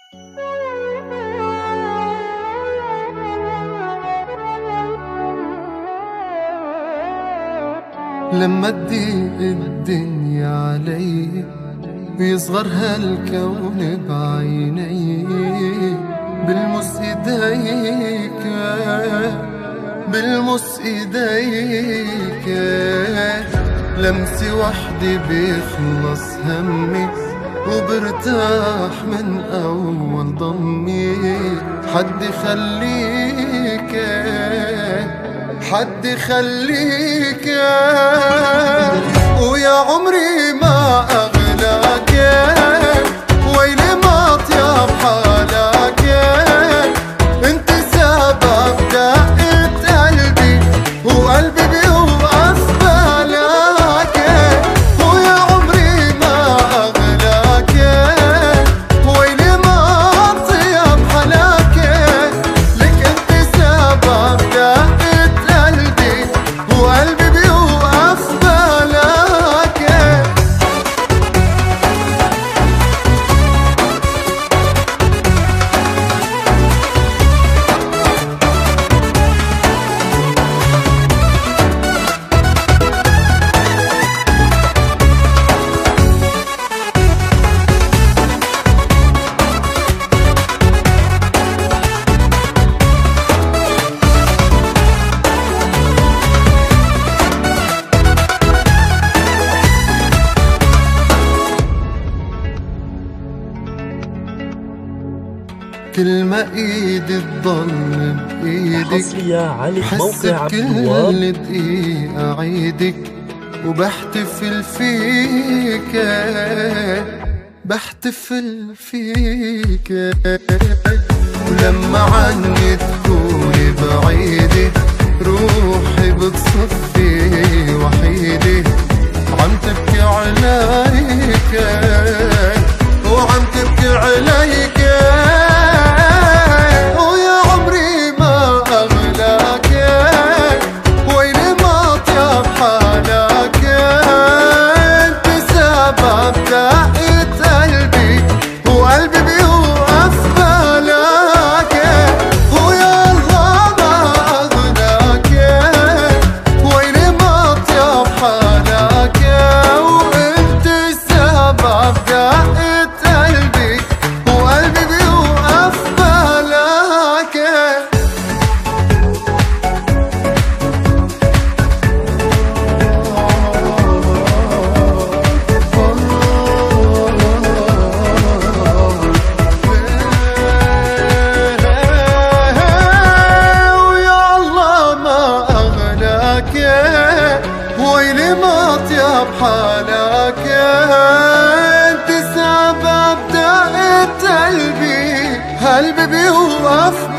لما تضيق الدنيا علي ويصغر هالكون بعيني، بلمس ايديك بلمس ايديك، لمسة وحدة بيخلص همي وبرتاح من أول ضمي. حد يخليك حد يخليك ويا عمري ما أغلاك، ويلي ما أطيب حالك، انت سبب دقة قلبي وقلبي بيوقف بالك، ويا عمري ما أغلاك، ويلي ما أطيب حالك، لك انت سبب دقة قلبي وقلبي بيوقف بالك. كل ما ايدي تضل بايدك حس بكل دقيقة عيدك، وبحتفل فيك بحتفل فيك، ولما عني تكوني بعيدة روحي بتصفي وحيدة، عم تبكي عليك وعم تبكي عليك، ويلي ما أطيب حالك، انت سبب دقة قلبي بيوقف